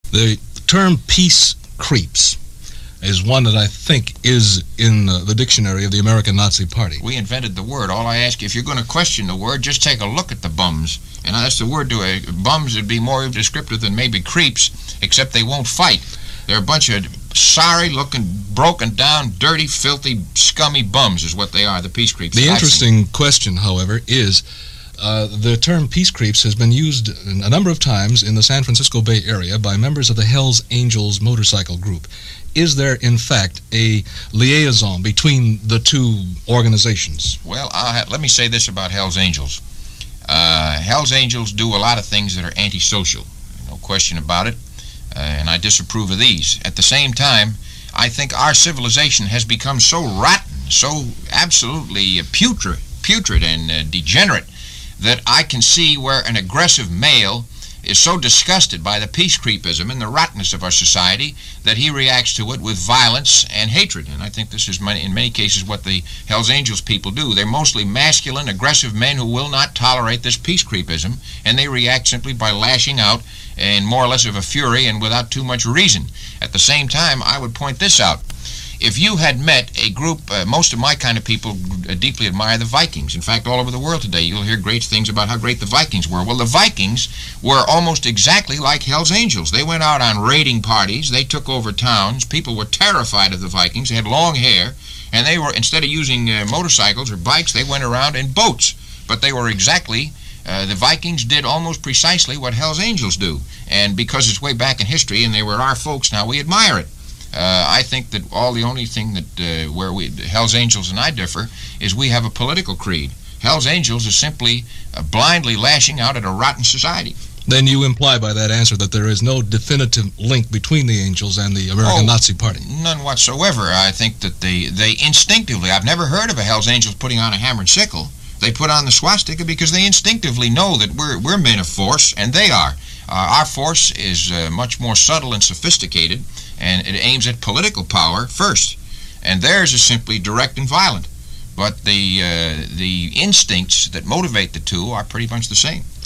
The term peace creeps is one that I think is in the dictionary of the American Nazi Party. We invented the word. All I ask you, if you're going to question the word, just take a look at the bums. And that's the word to it. Bums would be more descriptive than maybe creeps, except they won't fight. They're a bunch of sorry-looking, broken-down, dirty, filthy, scummy bums is what they are, the peace creeps. The interesting question, however, is the term peace creeps has been used a number of times in the San Francisco Bay Area by members of the Hells Angels motorcycle group. Is there, in fact, a liaison between the two organizations? Well, let me say this about Hells Angels. Hells Angels do a lot of things that are antisocial, no question about it, and I disapprove of these. At the same time, I think our civilization has become so rotten, so absolutely putrid and degenerate, that I can see where an aggressive male is so disgusted by the peace creepism and the rottenness of our society that he reacts to it with violence and hatred. And I think this is in many cases what the Hells Angels people do. They're mostly masculine, aggressive men who will not tolerate this peace creepism, and they react simply by lashing out in more or less of a fury and without too much reason. At the same time, I would point this out. If you had met a group, most of my kind of people deeply admire the Vikings. In fact, all over the world today, you'll hear great things about how great the Vikings were. Well, the Vikings were almost exactly like Hells Angels. They went out on raiding parties. They took over towns. People were terrified of the Vikings. They had long hair. And they were, instead of using motorcycles or bikes, they went around in boats. But they were exactly, the Vikings did almost precisely what Hells Angels do. And because it's way back in history and they were our folks now, we admire it. I think that the only thing that where Hells Angels and I differ is we have a political creed. Hells Angels is simply blindly lashing out at a rotten society. Then you imply by that answer that there is no definitive link between the Angels and the American Nazi Party. None whatsoever. I think that they instinctively, I've never heard of a Hells Angels putting on a hammer and sickle. They put on the swastika because they instinctively know that we're men of force, and they are. Our force is much more subtle and sophisticated, and it aims at political power first. And theirs is simply direct and violent. But the instincts that motivate the two are pretty much the same.